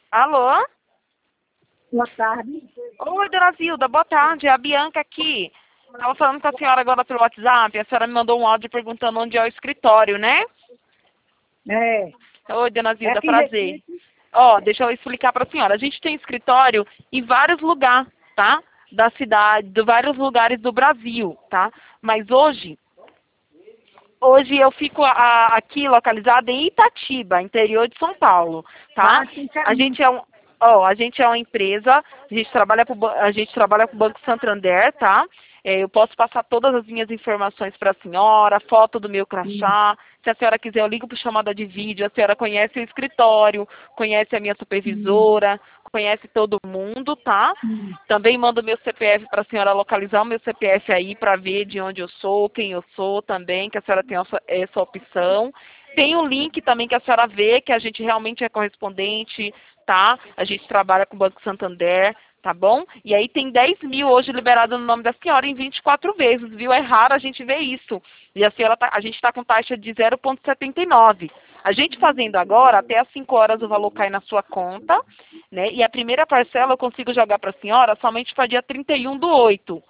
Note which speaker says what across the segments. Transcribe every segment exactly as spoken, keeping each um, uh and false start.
Speaker 1: Alô?
Speaker 2: Boa tarde.
Speaker 1: Oi, dona Zilda, boa tarde. É a Bianca aqui. Estava falando com a senhora agora pelo WhatsApp. A senhora me mandou um áudio perguntando onde é o escritório, né?
Speaker 2: É,
Speaker 1: Oi, dona
Speaker 2: é
Speaker 1: Zilda,
Speaker 2: aqui em
Speaker 1: prazer.
Speaker 2: Recife.
Speaker 1: Ó, deixa eu explicar para a senhora. A gente tem escritório em vários lugares, tá? Da cidade, de vários lugares do Brasil, tá? Mas hoje, hoje eu fico a- aqui localizada em Itatiba, interior de São Paulo,
Speaker 2: Ah,
Speaker 1: tá?
Speaker 2: sim, quero
Speaker 1: A
Speaker 2: muito.
Speaker 1: gente é um, ó, a gente é uma empresa, a gente trabalha com a gente trabalha com o Banco Santander, tá? É, eu posso passar todas as minhas informações para a senhora, foto do meu
Speaker 2: Hum,
Speaker 1: crachá. Se a senhora quiser, eu ligo por chamada de vídeo. A senhora conhece o escritório, conhece a minha
Speaker 2: hum,
Speaker 1: supervisora, conhece todo mundo, tá?
Speaker 2: hum.
Speaker 1: Também mando meu C P F para a senhora localizar o meu C P F aí para ver de onde eu sou, quem eu sou também, que a senhora tem essa, essa opção. Tem um link também que a senhora vê que a gente realmente é correspondente, tá? A gente trabalha com o Banco Santander, tá bom? E aí tem dez mil hoje liberado no nome da senhora em vinte e quatro vezes, viu? É raro a gente ver isso. E a, senhora tá, a gente está com taxa de zero vírgula setenta e nove. A gente fazendo agora, até às cinco horas o valor cai na sua conta, né? E a primeira parcela eu consigo jogar para a senhora somente para dia trinta e um do oito.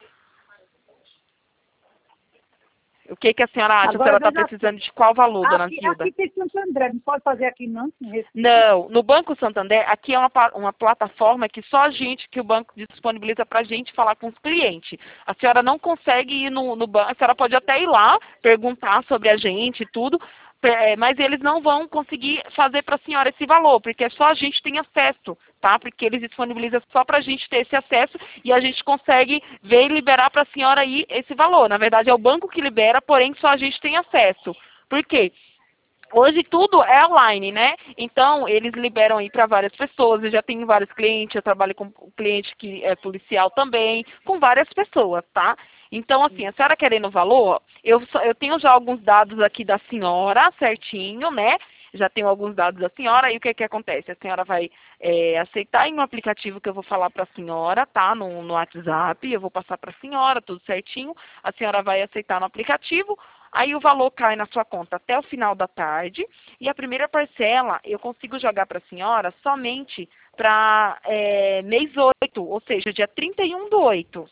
Speaker 1: O que, que a senhora acha? A
Speaker 2: Agora
Speaker 1: senhora está
Speaker 2: veja só.
Speaker 1: precisando de qual valor, dona
Speaker 2: Aqui,
Speaker 1: Zilda?
Speaker 2: aqui tem Santo André, não pode fazer aqui não, em Recife.
Speaker 1: Não, no Banco Santander, aqui é uma, pa- uma plataforma que só a gente, que o banco disponibiliza para a gente falar com os clientes. A senhora não consegue ir no, no banco, a senhora pode até ir lá, perguntar sobre a gente e tudo, é, mas eles não vão conseguir fazer para a senhora esse valor, porque só a gente tem acesso, tá? Porque eles disponibilizam só para a gente ter esse acesso e a gente consegue ver e liberar para a senhora aí esse valor. Na verdade, é o banco que libera, porém só a gente tem acesso. Por quê? Hoje tudo é online, né? Então, eles liberam aí para várias pessoas. Eu já tenho vários clientes, eu trabalho com um cliente que é policial também, com várias pessoas, tá? Então, assim, a senhora querendo o valor, eu, só- eu tenho já alguns dados aqui da senhora, certinho, né? Já tenho alguns dados da senhora, e o que que acontece? A senhora vai é, aceitar em um aplicativo que eu vou falar para a senhora, tá? No, no WhatsApp, eu vou passar para a senhora, tudo certinho. A senhora vai aceitar no aplicativo. Aí o valor cai na sua conta até o final da tarde. E a primeira parcela eu consigo jogar para a senhora somente para é, mês oito, ou seja, dia trinta e um do oito.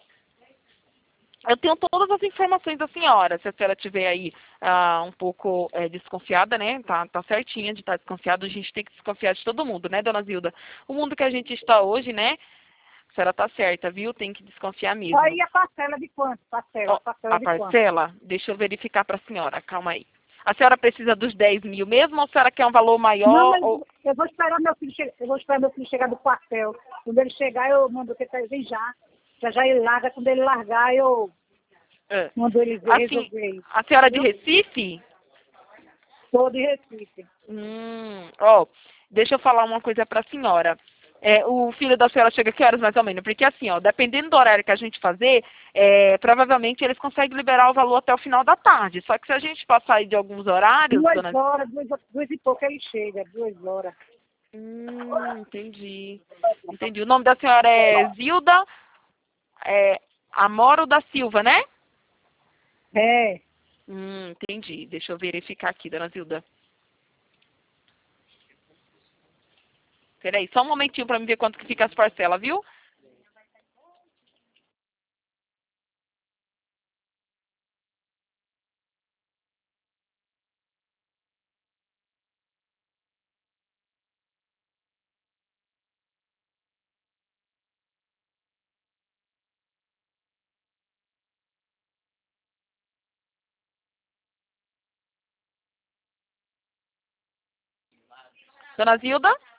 Speaker 1: Eu tenho todas as informações da senhora. Se a senhora estiver aí ah, um pouco é, desconfiada, né? Tá, tá certinha de estar desconfiada. A gente tem que desconfiar de todo mundo, né, dona Zilda? O mundo que a gente está hoje, né? A senhora tá certa, viu? Tem que desconfiar mesmo.
Speaker 2: Aí a parcela de quanto? Parcela,
Speaker 1: Ó,
Speaker 2: a parcela
Speaker 1: a
Speaker 2: de quanto?
Speaker 1: parcela, deixa eu verificar para a senhora, calma aí. A senhora precisa dos dez mil mesmo ou a senhora quer um valor
Speaker 2: Não,
Speaker 1: maior?
Speaker 2: mas
Speaker 1: Ou...
Speaker 2: eu vou esperar meu filho chegar, eu vou esperar meu filho chegar do quartel. Quando ele chegar, eu mando que ele vem já. Já já ele larga, quando ele largar, eu
Speaker 1: É.
Speaker 2: mando ele ver,
Speaker 1: Assim,
Speaker 2: resolver isso.
Speaker 1: a senhora é de
Speaker 2: Viu?
Speaker 1: Recife?
Speaker 2: Sou de Recife.
Speaker 1: Hum, ó, deixa eu falar uma coisa para a senhora. É, o filho da senhora chega que horas mais ou menos? Porque assim, ó, dependendo do horário que a gente fazer, é, provavelmente eles conseguem liberar o valor até o final da tarde. Só que se a gente passar aí de alguns horários,
Speaker 2: Duas
Speaker 1: dona...
Speaker 2: horas, duas, duas e pouco ele chega, duas horas.
Speaker 1: Hum, entendi. Entendi. O nome da senhora é Zilda é, Amoro da Silva, né?
Speaker 2: É.
Speaker 1: Hum, entendi. Deixa eu verificar aqui, dona Zilda. Peraí, só um momentinho para me ver quanto que fica as parcelas, viu? Dona Zilda?